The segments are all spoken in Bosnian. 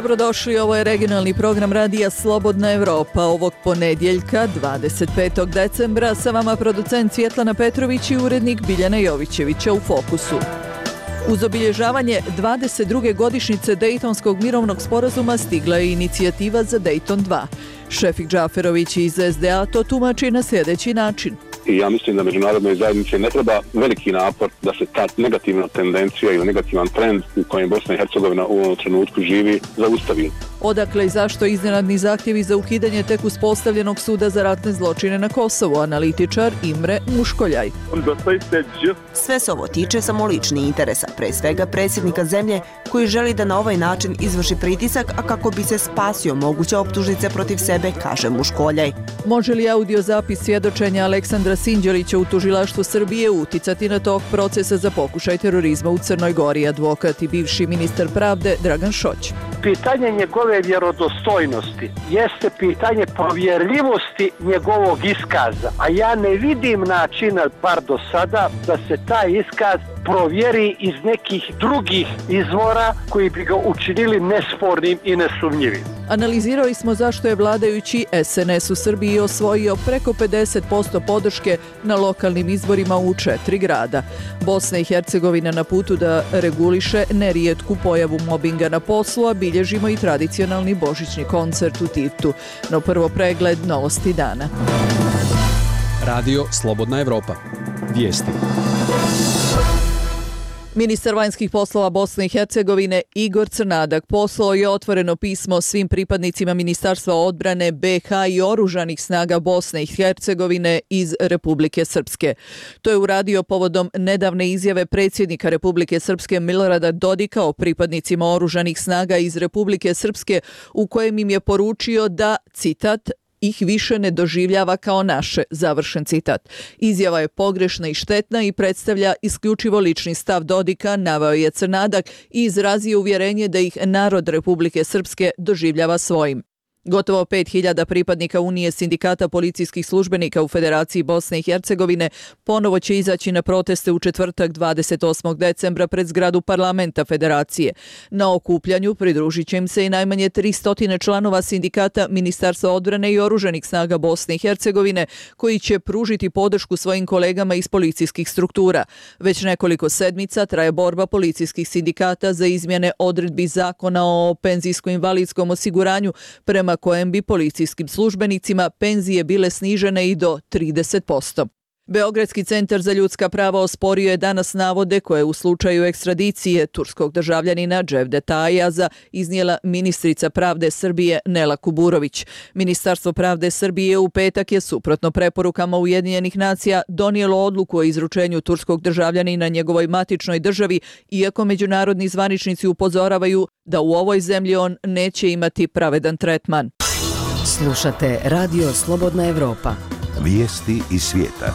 Dobrodošli, ovo je regionalni program radija Slobodna Evropa. Ovog ponedjeljka, 25. decembra, sa vama producent Svjetlana Petrović i urednik Biljana Jovićevića u Fokusu. Uz obilježavanje 22. godišnjice Dejtonskog mirovnog sporazuma stigla je inicijativa za Dejton 2. Šefik Džaferović iz SDA to tumači na sljedeći način. I ja mislim da međunarodnoj zajednici ne treba veliki napor da se ta negativna tendencija ili negativan trend u kojem Bosna i Hercegovina u ovom trenutku živi zaustavi. Odakle i zašto iznenadni zahtjevi za ukidanje tek uspostavljenog suda za ratne zločine na Kosovu, analitičar Imre Muškoljaj. Sve se ovo tiče samo lični interesa, pre svega predsjednika zemlje koji želi da na ovaj način izvrši pritisak, a kako bi se spasio moguće optužnice protiv sebe, kaže Muškoljaj. Može li audiozapis svjedočenja Aleksandra Sinđelića u tužilaštvu Srbije uticati na tok procesa za pokušaj terorizma u Crnoj Gori, advokat i bivši ministar pravde Dragan Šoć? Pitanje njegove vjerodostojnosti jeste pitanje provjerljivosti njegovog iskaza, a ja ne vidim načina, bar do sada, da se taj iskaz provjeri iz nekih drugih izvora koji bi ga učinili nespornim i nesumnjivim. Analizirali smo zašto je vladajući SNS u Srbiji osvojio preko 50% podrške na lokalnim izborima u 4 grada. Bosna i Hercegovina na putu da reguliše nerijetku pojavu mobinga na poslu, a bilježimo i tradicionalni božićni koncert u Tivtu. No prvo pregled novosti dana. Radio Slobodna Evropa. Vijesti. Ministar vanjskih poslova Bosne i Hercegovine Igor Crnadak poslao je otvoreno pismo svim pripadnicima Ministarstva odbrane BiH i oružanih snaga Bosne i Hercegovine iz Republike Srpske. To je uradio povodom nedavne izjave predsjednika Republike Srpske Milorada Dodika o pripadnicima oružanih snaga iz Republike Srpske, u kojem im je poručio da, citat, ih više ne doživljava kao naše, završen citat. Izjava je pogrešna i štetna i predstavlja isključivo lični stav Dodika, naveo je Crnadak i izrazio uvjerenje da ih narod Republike Srpske doživljava svojim. Gotovo 5.000 pripadnika Unije sindikata policijskih službenika u Federaciji Bosne i Hercegovine ponovo će izaći na proteste u četvrtak 28. decembra pred zgradu parlamenta Federacije. Na okupljanju pridružit će im se i najmanje 300 članova sindikata Ministarstva odbrane i oružanih snaga Bosne i Hercegovine, koji će pružiti podršku svojim kolegama iz policijskih struktura. Već nekoliko sedmica traje borba policijskih sindikata za izmjene odredbi zakona o penzijsko-invalidskom osiguranju, prema kojem bi policijskim službenicima penzije bile snižene i do 30%. Beogradski centar za ljudska prava osporio je danas navode koje u slučaju ekstradicije turskog državljanina Cevdeta Ayaza iznijela ministrica pravde Srbije Nela Kuburović. Ministarstvo pravde Srbije u petak je suprotno preporukama Ujedinjenih nacija donijelo odluku o izručenju turskog državljanina njegovoj matičnoj državi, iako međunarodni zvaničnici upozoravaju da u ovoj zemlji on neće imati pravedan tretman. Slušate Radio Slobodna Evropa. Vijesti iz svijeta.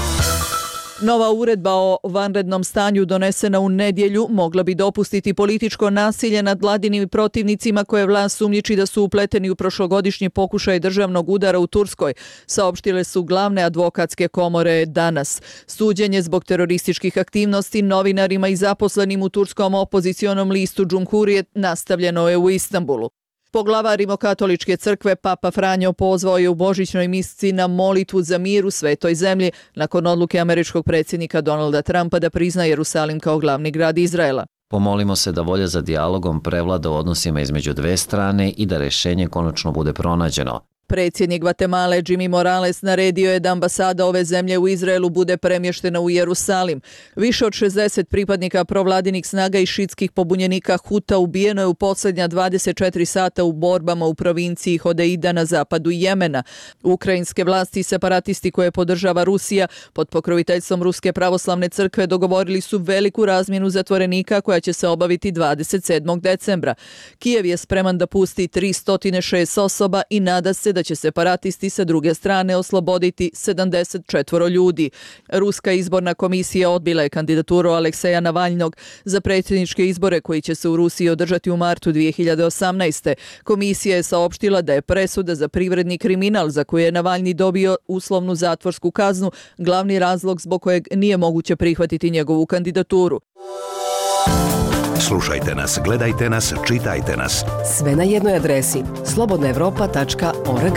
Nova uredba o vanrednom stanju donesena u nedjelju mogla bi dopustiti političko nasilje nad vladinim protivnicima koje vlast sumnjiči da su upleteni u prošlogodišnji pokušaj državnog udara u Turskoj, saopštile su glavne advokatske komore danas. Suđenje zbog terorističkih aktivnosti novinarima i zaposlenim u turskom opozicionom listu Cumhuriyet nastavljeno je u Istanbulu. Poglavar Rimokatoličke crkve Papa Franjo pozvao je u božićnoj misci na molitvu za mir u svetoj zemlji nakon odluke američkog predsjednika Donalda Trumpa da prizna Jerusalim kao glavni grad Izraela. Pomolimo se da volja za dijalogom prevlada u odnosima između dve strane i da rješenje konačno bude pronađeno. Predsjednik Gvatemale Jimmy Morales naredio je da ambasada ove zemlje u Izraelu bude premještena u Jerusalim. Više od 60 pripadnika provladinih snaga i šitskih pobunjenika Huta ubijeno je u posljednja 24 sata u borbama u provinciji Hodeida na zapadu Jemena. Ukrajinske vlasti i separatisti koje podržava Rusija pod pokroviteljstvom Ruske pravoslavne crkve dogovorili su veliku razmjenu zatvorenika koja će se obaviti 27. decembra. Kijev je spreman da pusti 306 osoba i nada se da će separatisti sa druge strane osloboditi 74 ljudi. Ruska izborna komisija odbila je kandidaturu Alekseja Navalnog za predsjedničke izbore koji će se u Rusiji održati u martu 2018. Komisija je saopštila da je presuda za privredni kriminal za koju je Navalni dobio uslovnu zatvorsku kaznu glavni razlog zbog kojeg nije moguće prihvatiti njegovu kandidaturu. Slušajte nas, gledajte nas, čitajte nas. Sve na jednoj adresi slobodnaevropa.org.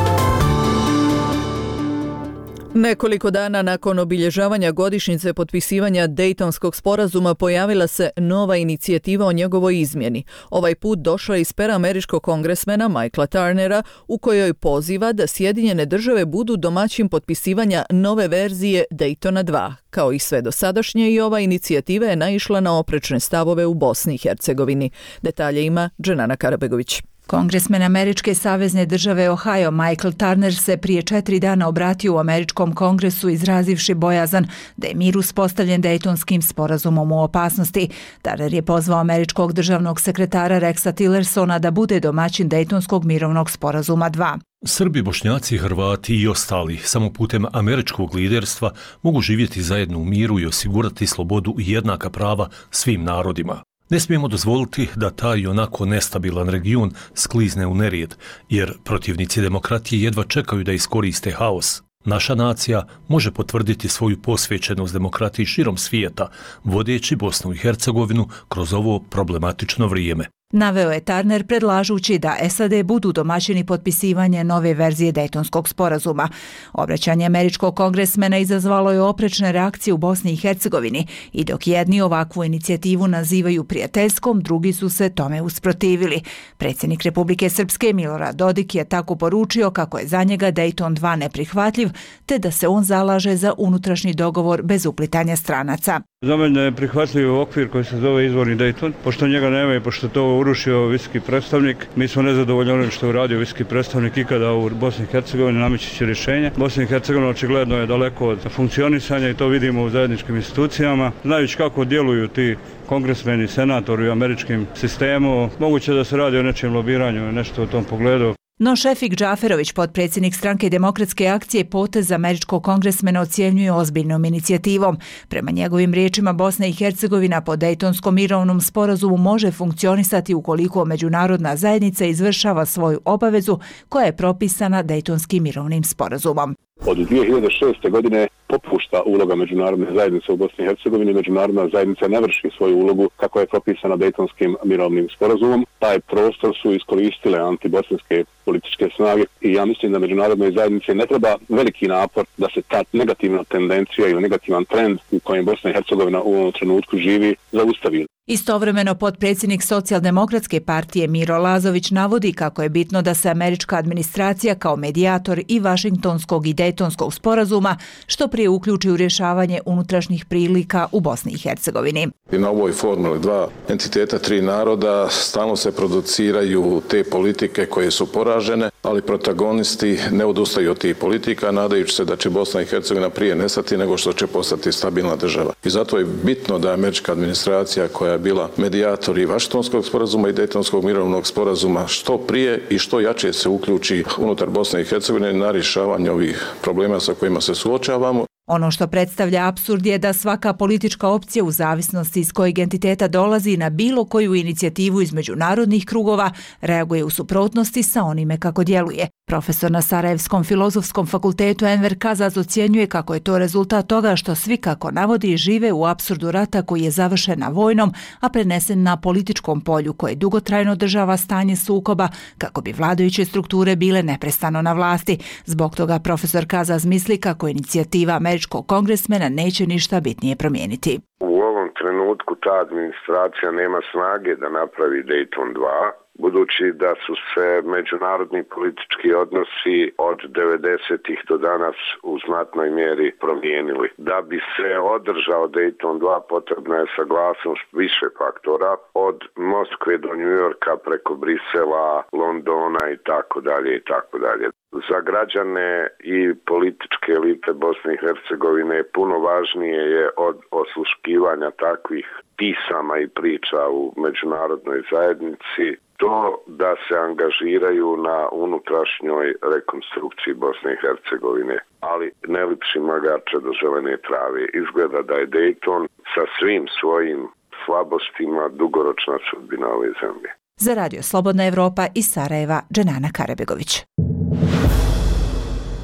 Nekoliko dana nakon obilježavanja godišnjice potpisivanja Dejtonskog sporazuma pojavila se nova inicijativa o njegovoj izmjeni. Ovaj put došla iz pera američkog kongresmena Michaela Turnera u kojoj poziva da Sjedinjene države budu domaćin potpisivanja nove verzije Daytona 2. Kao i sve dosadašnje, i ova inicijativa je naišla na oprečne stavove u Bosni i Hercegovini. Detalje ima Dženana Karabegović. Kongresmen američke savezne države Ohio Michael Turner se prije 4 dana obratio u američkom kongresu izrazivši bojazan da je mir uspostavljen Dejtonskim sporazumom u opasnosti. Turner je pozvao američkog državnog sekretara Rexa Tillersona da bude domaćin Dejtonskog mirovnog sporazuma 2. Srbi, Bošnjaci, Hrvati i ostali samo putem američkog liderstva mogu živjeti zajedno u miru i osigurati slobodu i jednaka prava svim narodima. Ne smijemo dozvoliti da taj onako nestabilan region sklizne u nerijed, jer protivnici demokratije jedva čekaju da iskoriste haos. Naša nacija može potvrditi svoju posvećenost demokratiji širom svijeta, vodeći Bosnu i Hercegovinu kroz ovo problematično vrijeme. Naveo je Turner predlažući da SAD budu domaćini potpisivanje nove verzije Dejtonskog sporazuma. Obraćanje američkog kongresmena izazvalo je oprečne reakcije u Bosni i Hercegovini i dok jedni ovakvu inicijativu nazivaju prijateljskom, drugi su se tome usprotivili. Predsjednik Republike Srpske Milorad Dodik je tako poručio kako je za njega Dejton 2 neprihvatljiv, te da se on zalaže za unutrašnji dogovor bez uplitanja stranaca. Za mene je prihvatljiv okvir koji se zove izvorni Dejton, pošto njega nema i pošto to urušio visoki predstavnik. Mi smo nezadovoljni onim što je uradio visoki predstavnik ikada u Bosni i Hercegovini namećući rješenje. Bosna i Hercegovina očigledno je daleko od funkcionisanja i to vidimo u zajedničkim institucijama. Znajući kako djeluju ti kongresmeni, senatori u američkim sistemu, moguće da se radi o nečijem lobiranju, nešto u tom pogledu. No Šefik Džaferović, potpredsjednik stranke Demokratske akcije, potez američkog kongresmena ocjenjuje ozbiljnom inicijativom. Prema njegovim riječima, Bosna i Hercegovina po Dejtonskom mirovnom sporazumu može funkcionisati ukoliko međunarodna zajednica izvršava svoju obavezu koja je propisana Dejtonskim mirovnim sporazumom. Od 2006. godine popušta uloga međunarodne zajednice u Bosni i Hercegovini. Međunarodna zajednica ne vrši svoju ulogu kako je propisana Dejtonskim mirovnim sporazumom. Taj prostor su iskoristile antibosanske političke snage i ja mislim da međunarodnoj zajednici ne treba veliki napor da se ta negativna tendencija ili negativan trend u kojem Bosna i Hercegovina u ovom trenutku živi zaustavi. Istovremeno potpredsjednik Socijaldemokratske partije Miro Lazović navodi kako je bitno da se američka administracija kao medijator i Vašingtonskog i Dejtonskog sporazuma što prije uključi u rješavanje unutrašnjih prilika u Bosni i Hercegovini. I na ovoj formuli 2 entiteta, 3 naroda stalno se produciraju te politike koje su poražene, ali protagonisti ne odustaju od tih politika, nadajući se da će Bosna i Hercegovina prije nestati nego što će postati stabilna država. I zato je bitno da američka administracija koja je bila medijator i Vašingtonskog sporazuma i Dejtonskog mirovnog sporazuma što prije i što jače se uključi unutar Bosne i Hercegovine na rješavanje ovih problema sa kojima se suočavamo. Ono što predstavlja apsurd je da svaka politička opcija u zavisnosti iz kojeg entiteta dolazi na bilo koju inicijativu iz međunarodnih krugova reaguje u suprotnosti sa onime kako djeluje. Profesor na Sarajevskom filozofskom fakultetu Enver Kazaz ocjenjuje kako je to rezultat toga što svi, kako navodi, žive u apsurdu rata koji je završen na vojnom, a prenesen na političkom polju koje dugotrajno održava stanje sukoba kako bi vladajuće strukture bile neprestano na vlasti. Zbog toga profesor Kazaz misli kako inicijativa američkog kongresmena neće ništa bitnije promijeniti. U ovom trenutku ta administracija nema snage da napravi Dejton 2, budući da su se međunarodni politički odnosi od 90-ih do danas u znatnoj mjeri promijenili. Da bi se održao Dejton 2 potrebna je saglasnost više faktora, od Moskve do New Yorka preko Brisela, Londona i tako dalje i tako dalje. Za građane i političke elite Bosne i Hercegovine puno važnije je od osluškivanja takvih pisama i priča u međunarodnoj zajednici to da se angažiraju na unutrašnjoj rekonstrukciji Bosne i Hercegovine. Ali ne lipši magače do zelene trave. Izgleda da je Dejton sa svim svojim slabostima dugoročna sudbina ove zemlje. Za Radio Slobodna Evropa iz Sarajeva, Dženana Karabegović.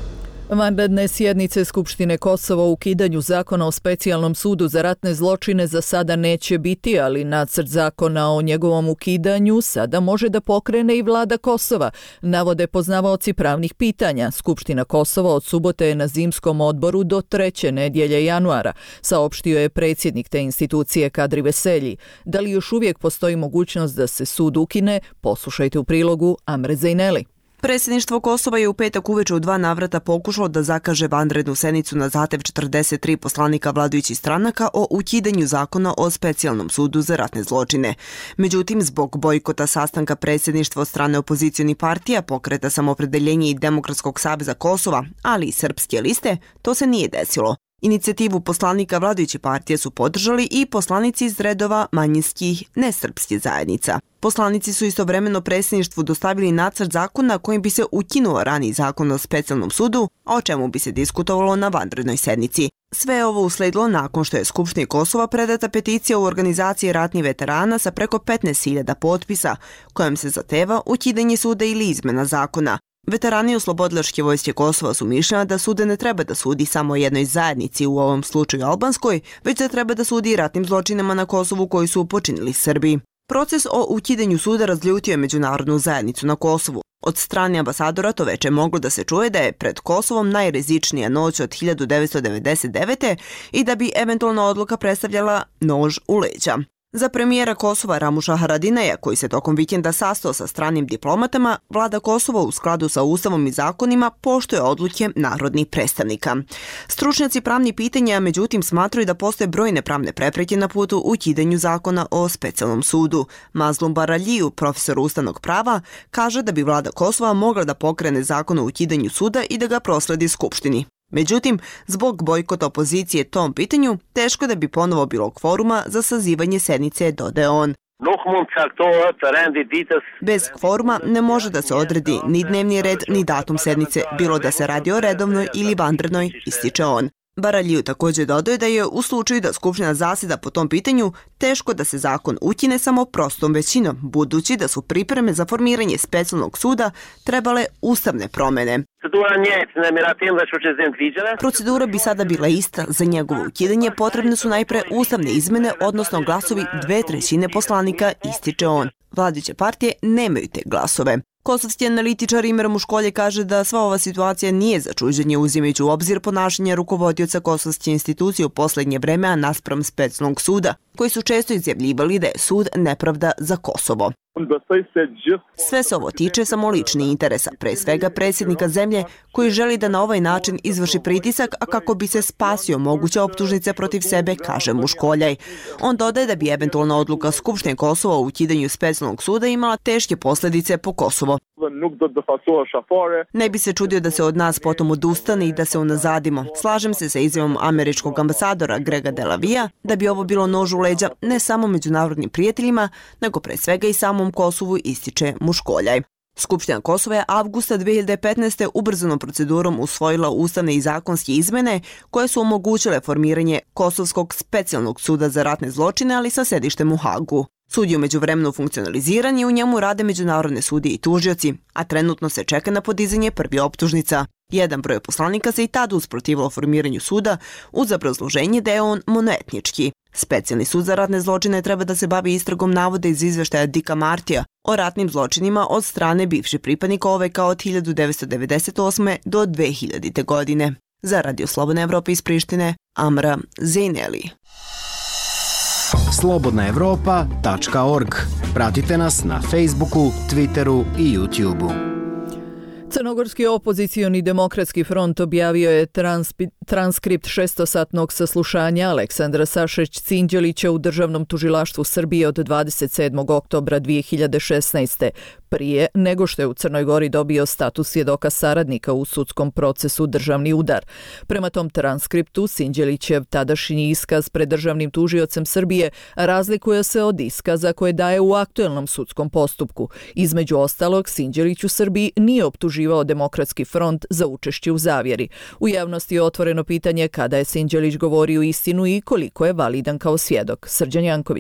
Vanredne sjednice Skupštine Kosova o ukidanju zakona o specijalnom sudu za ratne zločine za sada neće biti, ali nacrt zakona o njegovom ukidanju sada može da pokrene i vlada Kosova, navode poznavaoci pravnih pitanja. Skupština Kosova od subote je na zimskom odboru do 3. nedjelje januara, saopštio je predsjednik te institucije Kadri Veselji. Da li još uvijek postoji mogućnost da se sud ukine? Poslušajte u prilogu Amre Zejneli. Predsjedništvo Kosova je u petak uveče u 2 navrata pokušalo da zakaže vanrednu sednicu na zahtev 43 poslanika vladajućih stranaka o ukidanju zakona o specijalnom sudu za ratne zločine. Međutim, zbog bojkota sastanka predsjedništva od strane opozicionih partija, Pokreta samoopredjeljenja i Demokratskog saveza Kosova, ali i Srpske liste, to se nije desilo. Inicijativu poslanika vladajuće partije su podržali i poslanici iz redova manjinskih nesrpskih zajednica. Poslanici su istovremeno predsjedništvu dostavili nacrt zakona kojim bi se ukinuo raniji zakon o specijalnom sudu, o čemu bi se diskutovalo na vanrednoj sednici. Sve je ovo usledilo nakon što je Skupštini Kosova predata peticija u organizaciji ratnih veterana sa preko 15.000 potpisa, kojom se zahteva ukidanje suda ili izmjena zakona. Veterani Oslobodilačke vojske Kosova su mišljena da sude ne treba da sudi samo jednoj zajednici, u ovom slučaju albanskoj, već da treba da sudi i ratnim zločinama na Kosovu koji su počinili Srbi. Proces o ukidanju suda razljutio je međunarodnu zajednicu na Kosovu. Od strane ambasadora to veče moglo da se čuje da je pred Kosovom najrizičnija noć od 1999. i da bi eventualna odluka predstavljala nož u leđa. Za premijera Kosova Ramuša Haradinaja, koji se tokom vikenda sastao sa stranim diplomatama, vlada Kosova u skladu sa ustavom i zakonima poštuje odluke narodnih predstavnika. Stručnjaci pravnih pitanja, međutim, smatraju da postoje brojne pravne prepreke na putu u ukidanju zakona o specijalnom sudu. Mazlum Baraliju, profesor ustavnog prava, kaže da bi vlada Kosova mogla da pokrene zakon o ukidanju suda i da ga prosledi Skupštini. Međutim, zbog bojkota opozicije tom pitanju, teško da bi ponovo bilo kvoruma za sazivanje sednice, dodaje on. Bez kvoruma ne može da se odredi ni dnevni red, ni datum sednice, bilo da se radi o redovnoj ili vanrednoj, ističe on. Baraliju također dodaje da je u slučaju da Skupština zasjeda po tom pitanju teško da se zakon ukine samo prostom većinom, budući da su pripreme za formiranje specijalnog suda trebale ustavne promjene. Procedura bi sada bila ista. Za njegovo ukidanje potrebne su najpre ustavne izmjene, odnosno glasovi 2/3 poslanika, ističe on. Vladajuće partije nemaju te glasove. Kosovski analitičar Imer Muškolje kaže da sva ova situacija nije za čuđenje uzimajući u obzir ponašanje rukovodioca kosovske institucije u posljednje vreme naspram specijalnog suda, koji su često izjavljivali da je sud nepravda za Kosovo. Sve se ovo tiče samo ličnih interesa, pre svega predsjednika zemlje koji želi da na ovaj način izvrši pritisak, a kako bi se spasio moguće optužnice protiv sebe, kaže Muškoljaj. On dodaje da bi eventualna odluka Skupštine Kosova o ukidanju specijalnog suda imala teške posljedice po Kosovo. Ne bi se čudio da se od nas potom odustane i da se unazadimo. Slažem se sa izjavom američkog ambasadora Grega Delavija da bi ovo bilo nož u leđa ne samo međunarodnim prijateljima, nego pre svega i samom Kosovu, ističe Muškoljaj. Skupština Kosova je avgusta 2015. ubrzanom procedurom usvojila ustavne i zakonske izmene koje su omogućile formiranje Kosovskog specijalnog suda za ratne zločine, ali sa sedištem u Hagu. Sud je umeđu vremenu funkcionaliziran i u njemu rade međunarodne sudije i tužioci, a trenutno se čeka na podizanje prvi optužnica. Jedan broj poslanika se i tada usprotivilo formiranju suda uz obrazloženje da je on monoetnički. Specijalni sud za ratne zločine treba da se bavi istragom navoda iz izveštaja Dika Martija o ratnim zločinima od strane bivših pripadnika OVK od 1998. do 2000. godine. Za Radio Slobodna Evropa iz Prištine, Amra Zejneli. slobodnaevropa.org. Pratite nas na Facebooku, Twitteru i YouTubeu. Crnogorski opozicioni demokratski front objavio je transkript 6-satnog saslušanja Aleksandra Sašeć-Cinđelića u Državnom tužilaštvu Srbije od 27. oktobra 2016. prije nego što je u Crnoj Gori dobio status svjedoka saradnika u sudskom procesu Državni udar. Prema tom transkriptu, Sinđelićev tadašnji iskaz pred državnim tužiocem Srbije razlikuje se od iskaza koje daje u aktuelnom sudskom postupku. Između ostalog, Sinđelić u Srbiji nije optuživao Demokratski front za učešće u zavjeri. U javnosti je otvoreno pitanje kada je Sinđelić govorio istinu i koliko je validan kao svjedok. Srđan Janković.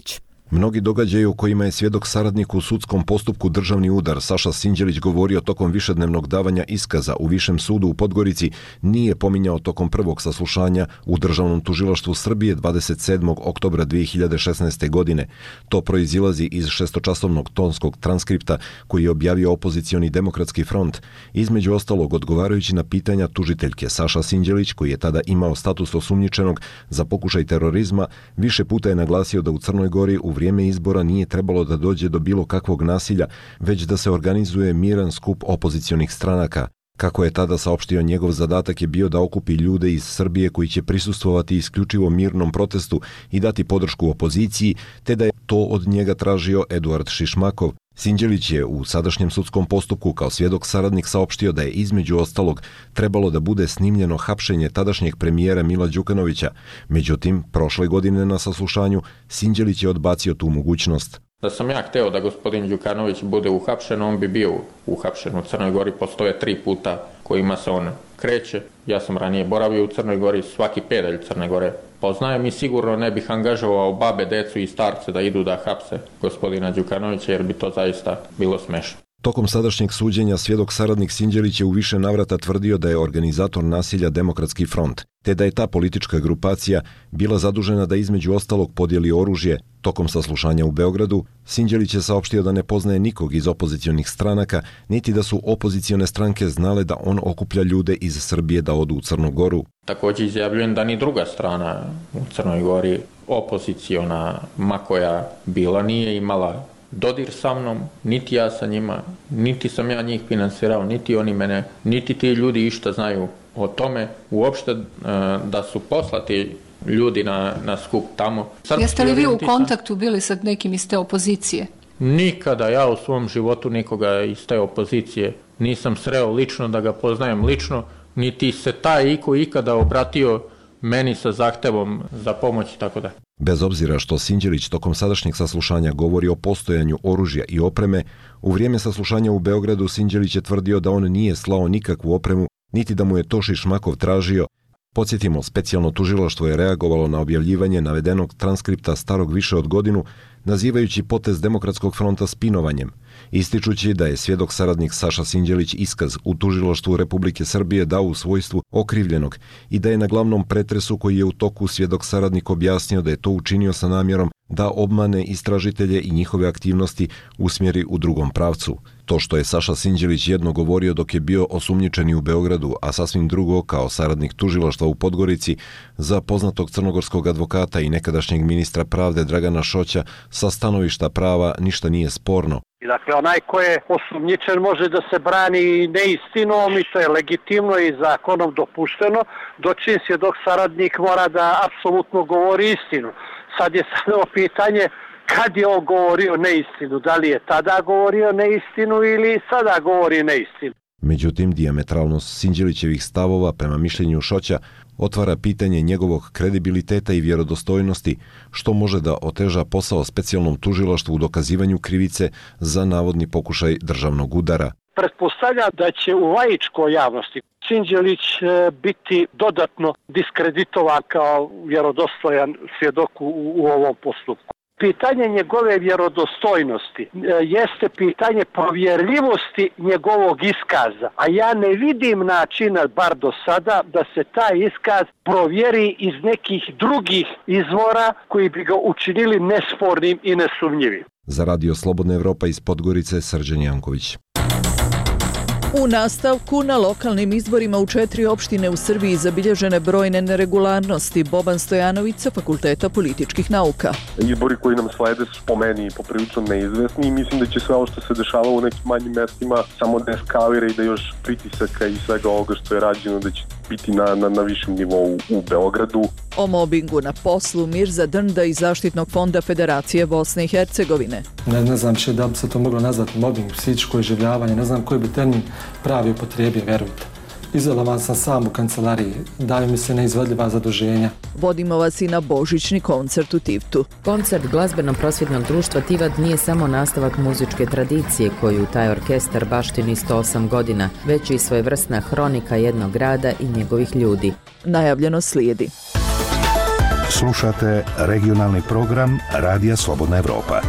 Mnogi događaji o kojima je svjedok saradnik u sudskom postupku državni udar Saša Sinđelić govorio tokom višednevnog davanja iskaza u Višem sudu u Podgorici nije pominjao tokom prvog saslušanja u Državnom tužilaštvu Srbije 27. oktobra 2016. godine. To proizilazi iz šestočasovnog tonskog transkripta koji je objavio opozicioni Demokratski front, između ostalog odgovarajući na pitanja tužiteljke. Saša Sinđelić, koji je tada imao status osumnjičenog za pokušaj terorizma, više puta je naglasio da u Crnoj Gori u vrijeme izbora nije trebalo da dođe do bilo kakvog nasilja, već da se organizuje miran skup opozicionih stranaka. Kako je tada saopštio, njegov zadatak je bio da okupi ljude iz Srbije koji će prisustvovati isključivo mirnom protestu i dati podršku opoziciji, te da je to od njega tražio Eduard Šišmakov. Sinđelić je u sadašnjem sudskom postupku kao svjedok saradnik saopštio da je između ostalog trebalo da bude snimljeno hapšenje tadašnjeg premijera Mila Đukanovića. Međutim, prošle godine na saslušanju Sinđelić je odbacio tu mogućnost. Da sam ja hteo da gospodin Đukanović bude uhapšen, on bi bio uhapšen. U Crnoj Gori postoje 3 puta kojima se on kreće. Ja sam ranije boravio u Crnoj Gori, svaki pedalj Crne Gore poznajem i sigurno ne bih angažovao babe, decu i starce da idu da hapse gospodina Đukanovića, jer bi to zaista bilo smešno. Tokom sadašnjeg suđenja svjedok saradnik Sinđelić je u više navrata tvrdio da je organizator nasilja Demokratski front, te da je ta politička grupacija bila zadužena da između ostalog podijeli oružje. Tokom saslušanja u Beogradu, Sinđelić je saopštio da ne poznaje nikog iz opozicionih stranaka, niti da su opozicione stranke znale da on okuplja ljude iz Srbije da odu u Crnu Goru. Također izjavljujem da ni druga strana u Crnoj Gori, opoziciona, ma koja bila, nije imala dodir sa mnom, niti ja sa njima, niti sam ja njih finansirao, niti oni mene, niti ti ljudi išta znaju o tome. Uopšte da su poslati ljudi na skup tamo. Jeste li vi u kontaktu bili sa nekim iz te opozicije? Nikada ja u svom životu nikoga iz te opozicije nisam sreo lično, da ga poznajem lično, niti se taj iko ikada obratio meni sa zahtevom za pomoć i tako da. Bez obzira što Sinđelić tokom sadašnjeg saslušanja govori o postojanju oružja i opreme, u vrijeme saslušanja u Beogradu Sinđelić je tvrdio da on nije slao nikakvu opremu, niti da mu je to Šišmakov tražio. Podsjetimo, specijalno tužilaštvo je reagovalo na objavljivanje navedenog transkripta starog više od godinu, nazivajući potez Demokratskog fronta spinovanjem, ističući da je svjedok saradnik Saša Sinđelić iskaz u tužilaštvu Republike Srbije dao u svojstvu okrivljenog i da je na glavnom pretresu koji je u toku svjedok saradnik objasnio da je to učinio sa namjerom da obmane istražitelje i njihove aktivnosti usmjeri u drugom pravcu. To što je Saša Sinđelić jedno govorio dok je bio osumnjičeni u Beogradu, a sasvim drugo kao saradnik tužilaštva u Podgorici, za poznatog crnogorskog advokata i nekadašnjeg ministra pravde Dragana Šoća sa stanovišta prava ništa nije sporno. Dakle, onaj ko je osumnjičen može da se brani neistinom i to je legitimno i zakonom dopušteno, dočim svjedok saradnik mora da apsolutno govori istinu. Sad je samo pitanje kad je on govorio neistinu, da li je tada govorio neistinu ili sada govori neistinu. Međutim, dijametralnost Sinđelićevih stavova prema mišljenju Šoća otvara pitanje njegovog kredibiliteta i vjerodostojnosti, što može da oteža posao specijalnom tužilaštvu u dokazivanju krivice za navodni pokušaj državnog udara. Pretpostavljam da će u laičkoj javnosti Sinđelić biti dodatno diskreditovan kao vjerodostojan svjedok u ovom postupku. Pitanje njegove vjerodostojnosti jeste pitanje provjerljivosti njegovog iskaza, a ja ne vidim načina, bar do sada, da se taj iskaz provjeri iz nekih drugih izvora koji bi ga učinili nespornim i nesumnjivim. Za Radio Slobodna Evropa iz Podgorice, Srđan Janković. U nastavku, na lokalnim izborima u 4 opštine u Srbiji zabilježene brojne neregularnosti. Boban Stojanović sa Fakulteta političkih nauka. Izbori koji nam slede su po meni poprilično neizvesni i mislim da će sve ovo što se dešava u nekim manjim mestima samo da eskalira i da još pritisaka i svega ovoga što je rađeno da će biti na višem nivou u Beogradu. O mobingu na poslu Mirza Drnda iz Zaštitnog fonda Federacije Bosne i Hercegovine. Ne znam da bi se to moglo nazvati mobing, psihičko iživljavanje, ne znam koji bi termin pravi upotrijebio, verujte. Izolovan sam sam u kancelariji, daju mi se neizvodljiva zaduženja. Vodimo vas i na božićni koncert u Tivtu. Koncert glazbeno-prosvjetnog društva Tivat nije samo nastavak muzičke tradicije koju taj orkestar baštini 108 godina, već i svojevrsna hronika jednog grada i njegovih ljudi. Najavljeno slijedi. Slušate regionalni program Radija Slobodna Evropa.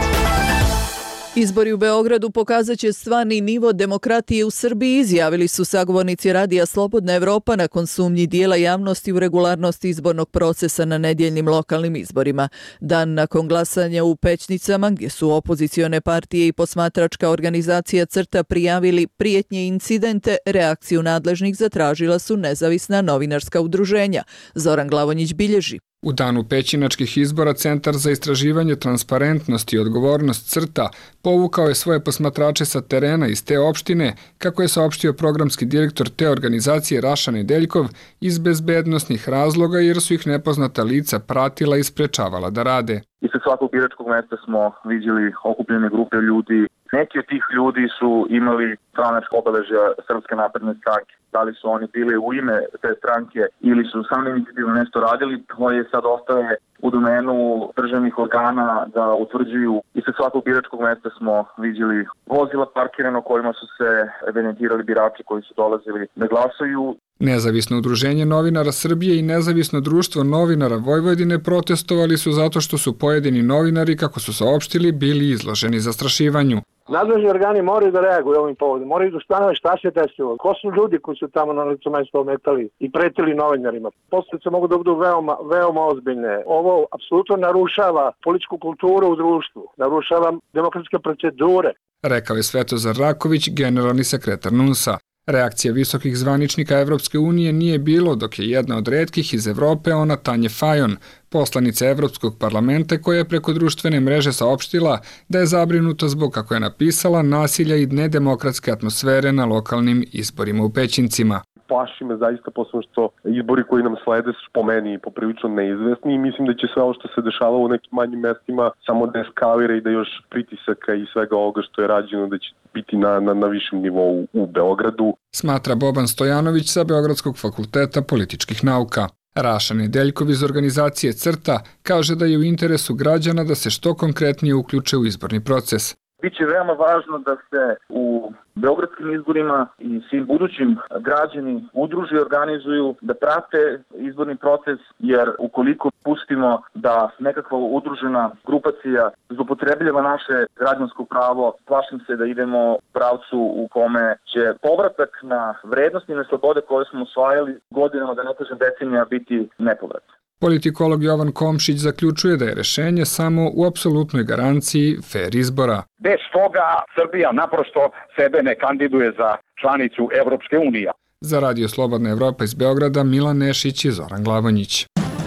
Izbori u Beogradu pokazat će stvarni nivo demokratije u Srbiji, izjavili su sagovornici Radija Slobodna Evropa nakon sumnji dijela javnosti u regularnost izbornog procesa na nedjeljnim lokalnim izborima. Dan nakon glasanja u Pećnicama, gdje su opozicione partije i posmatračka organizacija CRTA prijavili prijetnje i incidente, reakciju nadležnih zatražila su nezavisna novinarska udruženja. Zoran Glavonjić bilježi. U danu pećinačkih izbora Centar za istraživanje transparentnosti i odgovornost CRTA povukao je svoje posmatrače sa terena iz te opštine, kako je saopštio programski direktor te organizacije Raša Nedeljkov, iz bezbednosnih razloga jer su ih nepoznata lica pratila i sprečavala da rade. Ispred svakog biračkog mesta smo vidjeli okupljene grupe ljudi. Neki od tih ljudi su imali stranačka obeležja Srpske napredne stranke. Da li su oni bili u ime te stranke ili su sami inicijativno nešto radili, to je sad ostaje u domenu državnih organa da utvrđuju. Ispred svakog biračkog mesta smo vidjeli vozila parkirano kojima su se evidentirali birači koji su dolazili da glasaju. Nezavisno udruženje novinara Srbije i Nezavisno društvo novinara Vojvodine protestovali su zato što su pojedini novinari, kako su saopštili, bili izloženi zastrašivanju. Nadležni organi moraju da reaguju ovim povodom, moraju da ustanove šta se desilo, ko su ljudi koji su tamo na licu mesta ometali i pretili novinarima. Posljedice mogu da budu veoma ozbiljne. Ovo apsolutno narušava političku kulturu u društvu, narušava demokratske procedure. Rekao je Svetozar Raković, generalni sekretar NUNS-a. Reakcija visokih zvaničnika Evropske unije nije bilo, dok je jedna od retkih iz Evrope ona Tanje Fajon, poslanica Evropskog parlamenta, koja je preko društvene mreže saopštila da je zabrinuta zbog, kako je napisala, nasilja i nedemokratske atmosfere na lokalnim izborima u Pećincima. Plaši me zaista posebno što izbori koji nam slede su po meni poprilično neizvesni i mislim da će sve ovo što se dešava u nekim manjim mestima samo da eskalira i da još pritisaka i svega ovoga što je rađeno da će biti na višem nivou u Beogradu. Smatra Boban Stojanović sa Beogradskog fakulteta političkih nauka. Raša Nedeljkov iz organizacije CRTA kaže da je u interesu građana da se što konkretnije uključe u izborni proces. Biće veoma važno da se u beogradskim izborima i svim budućim građani udruže i organizuju, da prate izborni proces, jer ukoliko pustimo da nekakva udružena grupacija zloupotrebljava naše građansko pravo, plašim se da idemo u pravcu u kome će povratak na vrednosti i na slobode koje smo osvajali godinama, da ne kažem decenija, biti nepovratno. Politikolog Jovan Komšić zaključuje da je rešenje samo u apsolutnoj garanciji fer izbora. Bez toga Srbija naprosto sebe ne kandiduje za članicu Evropske unije. Za Radio Slobodna Evropa iz Beograda, Milan Nešić i Zoran Glavonjić.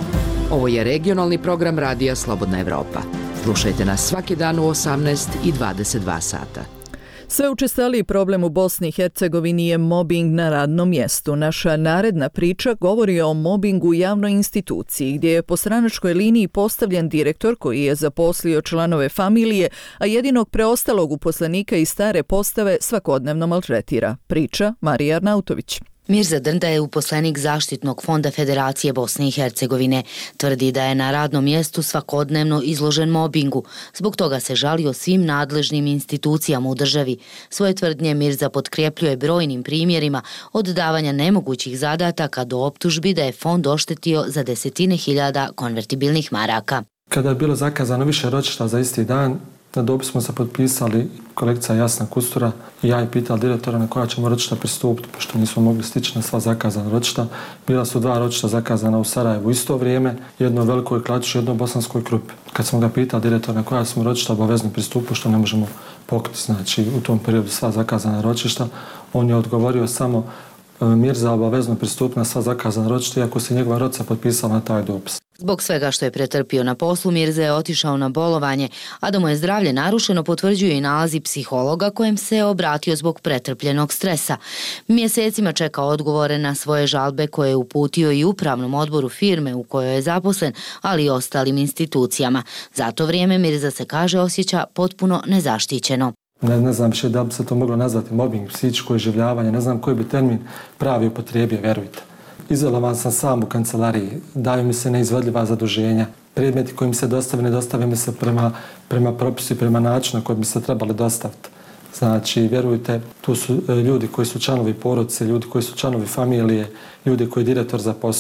Ovo je regionalni program Radija Slobodna Evropa. Slušajte nas svaki dan u 18 i 22 sata. Sve učestaliji problem u Bosni i Hercegovini je mobing na radnom mjestu. Naša naredna priča govori o mobingu u javnoj instituciji, gdje je po stranačkoj liniji postavljen direktor koji je zaposlio članove familije, a jedinog preostalog uposlenika iz stare postave svakodnevno maltretira. Priča Marija Arnautović. Mirza Drnda je uposlenik Zaštitnog fonda Federacije Bosne i Hercegovine. Tvrdi da je na radnom mjestu svakodnevno izložen mobingu. Zbog toga se žalio svim nadležnim institucijama u državi. Svoje tvrdnje Mirza potkrepljuje brojnim primjerima, od davanja nemogućih zadataka do optužbi da je fond oštetio za desetine hiljada konvertibilnih maraka. Kada je bilo zakazano više ročišta za isti dan, na dopis smo se potpisali kolegica Jasna Kustura i ja je pitala direktora na koja ćemo ročišta pristupiti, pošto nismo mogli stići na sva zakazana ročišta. Bila su 2 ročišta zakazana u Sarajevu u isto vrijeme, jedno u Velikoj Kladuši, jedno u Bosanskoj Krupi. Kad smo ga pitali direktora na koja smo ročišta obavezno pristupu, što ne možemo pokriti, znači u tom periodu sva zakazana ročišta, on je odgovorio samo Mirza obavezno pristup na sva zakazana ročišta, iako se njegova ročica potpisala na taj dopis. Zbog svega što je pretrpio na poslu, Mirza je otišao na bolovanje, a da mu je zdravlje narušeno potvrđuje i nalazi psihologa kojem se obratio zbog pretrpljenog stresa. Mjesecima čeka odgovore na svoje žalbe koje je uputio i upravnom odboru firme u kojoj je zaposlen, ali i ostalim institucijama. Za to vrijeme Mirza se kaže osjeća potpuno nezaštićeno. Ne znam više da bi se to moglo nazvati mobbing, psihičko iživljavanje, ne znam koji bi termin pravi upotrijebio, verujte. Izolovan sam sam u kancelariji, daju mi se neizvodljiva zaduženja. Predmeti koji mi se ne dostave mi se prema propisu i prema načinu koji bi se trebali dostaviti. Znači, vjerujte, tu su ljudi koji su članovi porodice, ljudi koji su članovi familije, ljudi koji je direktor zaposlio.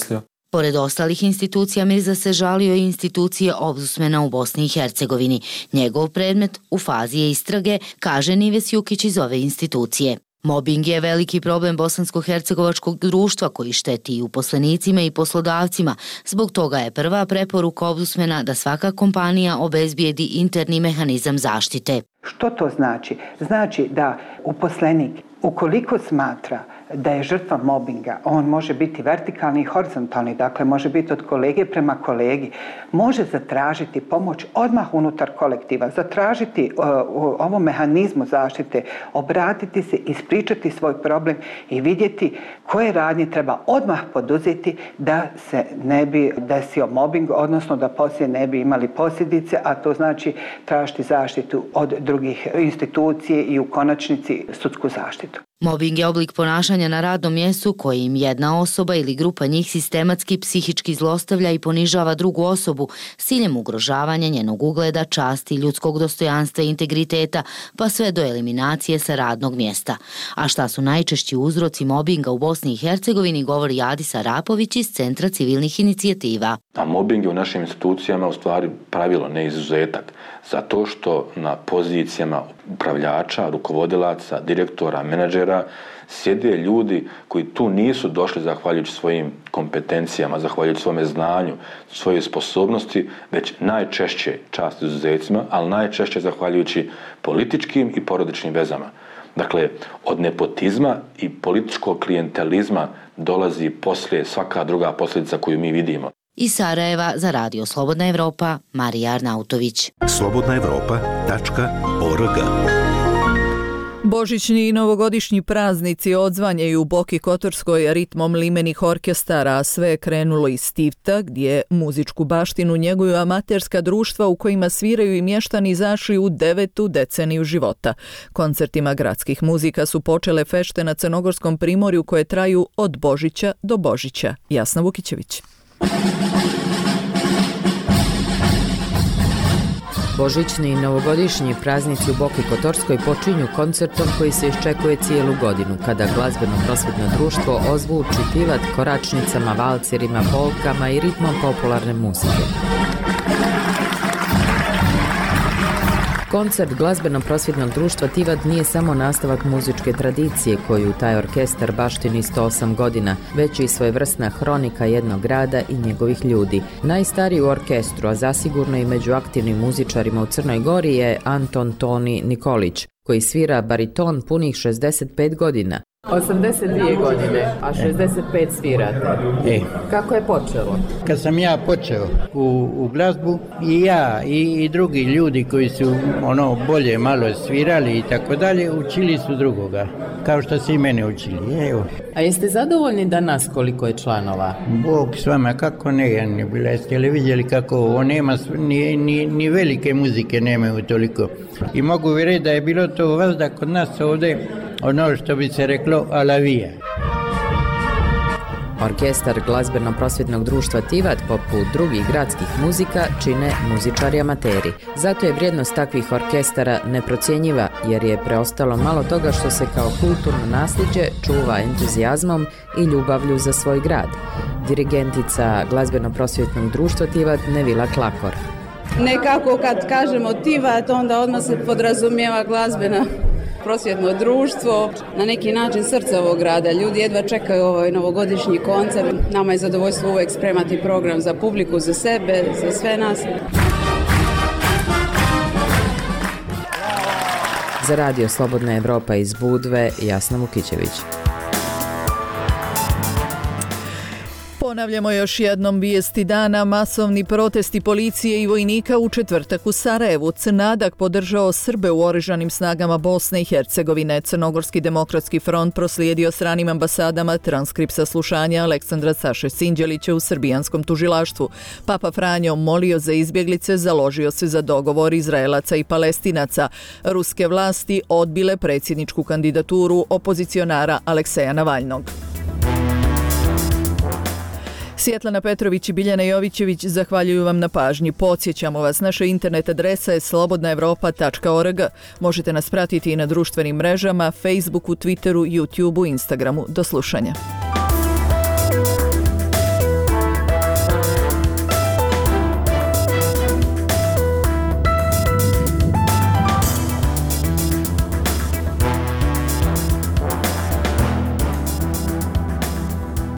Pored ostalih institucija, Mirza se žalio i institucije Ombudsmana u Bosni i Hercegovini. Njegov predmet u fazi je istrage, kaže Nives Jukić iz ove institucije. Mobing je veliki problem bosansko-hercegovačkog društva koji šteti i uposlenicima i poslodavcima. Zbog toga je prva preporuka Ombudsmana da svaka kompanija obezbijedi interni mehanizam zaštite. Što to znači? Znači da uposlenik, ukoliko smatra da je žrtva mobinga, on može biti vertikalni i horizontalni, dakle može biti od kolege prema kolegi, može zatražiti pomoć odmah unutar kolektiva, zatražiti ovom mehanizmu zaštite, obratiti se, ispričati svoj problem i vidjeti koje radnje treba odmah poduzeti da se ne bi desio mobing, odnosno da poslije ne bi imali posljedice, a to znači tražiti zaštitu od drugih institucije i u konačnici sudsku zaštitu. Mobing je oblik ponašanja na radnom mjestu kojim jedna osoba ili grupa njih sistematski psihički zlostavlja i ponižava drugu osobu s ciljem ugrožavanja njenog ugleda, časti, ljudskog dostojanstva i integriteta, pa sve do eliminacije sa radnog mjesta. A šta su najčešći uzroci mobinga u Bosni i Hercegovini, govori Adis Arapović iz Centra civilnih inicijativa. A mobing je u našim institucijama u stvari pravilo, ne izuzetak, zato što na pozicijama upravljača, rukovodilaca, direktora, menadžera sjede ljudi koji tu nisu došli zahvaljujući svojim kompetencijama, zahvaljujući svome znanju, svojoj sposobnosti, već najčešće, čast izuzecima, ali najčešće zahvaljujući političkim i porodičnim vezama. Dakle, od nepotizma i političkog klijentelizma dolazi poslije svaka druga posljedica koju mi vidimo. Iz Sarajeva za Radio Slobodna Evropa, Marija Arnautović. slobodnaevropa.org. Božićni i novogodišnji praznici odzvanjaju u Boki Kotorskoj ritmom limenih orkestara, a sve je krenulo iz Tivta, gdje muzičku baštinu njeguju amaterska društva u kojima sviraju i mještani zašli u 9. deceniju života. Koncertima gradskih muzika su počele fešte na Crnogorskom primorju koje traju od Božića do Božića. Jasna Vukićević. Božićni i novogodišnji praznici u Boki Kotorskoj počinju koncertom koji se iščekuje cijelu godinu, kada glazbeno-prosvjetno društvo ozvuči Tivat koračnicama, valcerima, polkama i ritmom popularne muzike. Koncert glazbeno-prosvjetnog društva Tivat nije samo nastavak muzičke tradicije koju taj orkestar baštini 108 godina, već i svojevrsna hronika jednog grada i njegovih ljudi. Najstariji u orkestru, a zasigurno i među aktivnim muzičarima u Crnoj Gori, je Anton Toni Nikolić, koji svira bariton punih 65 godina. 82 godine, a 65 svirate. Kako je počelo? Kad sam ja počeo u glazbu, i ja i drugi ljudi koji su bolje malo svirali i tako dalje, učili su drugoga, kao što su i mene učili. Evo. A jeste zadovoljni danas koliko je članova? Bog s vama, kako ne, jeste li vidjeli kako ovo nema, ni velike muzike nemaju toliko. I mogu vi reći da je bilo to vazda kod nas ovdje, ono što bi se reklo alavija. Orkestar glazbeno-prosvjetnog društva Tivat, poput drugih gradskih muzika, čine muzičari amateri. Zato je vrijednost takvih orkestara neprocjenjiva, jer je preostalo malo toga što se kao kulturno nasljeđe čuva entuzijazmom i ljubavlju za svoj grad. Dirigentica glazbeno-prosvjetnog društva Tivat Nevila Klakor. Nekako kad kažemo Tivat, onda odmah se podrazumijeva glazbena prosvjetno društvo, na neki način srce ovog grada. Ljudi jedva čekaju ovaj novogodišnji koncert. Nama je zadovoljstvo uvijek spremati program za publiku, za sebe, za sve nas. Za Radio Slobodna Evropa iz Budve, Jasna Vukićević. Ponavljamo još jednom vijesti dana. Masovni protesti policije i vojnika u četvrtak u Sarajevu. Crnadak podržao Srbe u oružanim snagama Bosne i Hercegovine. Crnogorski demokratski front proslijedio stranim ambasadama transkript saslušanja Aleksandra Saše Sinđelića u srbijanskom tužilaštvu. Papa Franjo molio za izbjeglice, založio se za dogovor Izraelaca i Palestinaca. Ruske vlasti odbile predsjedničku kandidaturu opozicionara Alekseja Navalnog. Svjetlana Petrović i Biljana Jovićević zahvaljuju vam na pažnji. Podsjećamo vas, naša internet adresa je slobodnaevropa.org. Možete nas pratiti i na društvenim mrežama, Facebooku, Twitteru, YouTubeu, Instagramu. Do slušanja.